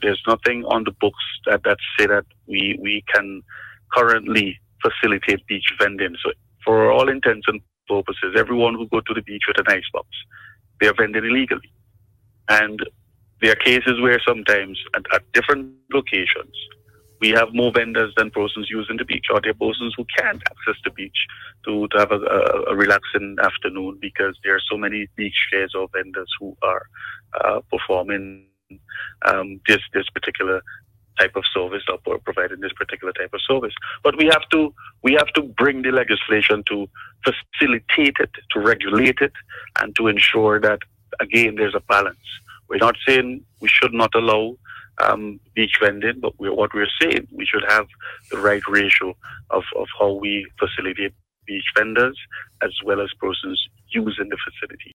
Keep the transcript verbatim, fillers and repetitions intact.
there's nothing on the books that, that say that we, we can currently facilitate beach vending. So for all intents and purposes, everyone who go to the beach with an icebox, they are vending illegally. And there are cases where sometimes at, at different locations, we have more vendors than persons using the beach, or there are persons who can't access the beach to, to have a, a, a relaxing afternoon because there are so many beach chairs or vendors who are uh, performing um, this this particular type of service or providing this particular type of service. But we have to we have to bring the legislation to facilitate it, to regulate it, and to ensure that, again, there's a balance. We're not saying we should not allow Um, beach vending, but we're, what we're saying, we should have the right ratio of, of how we facilitate beach vendors as well as persons using the facility.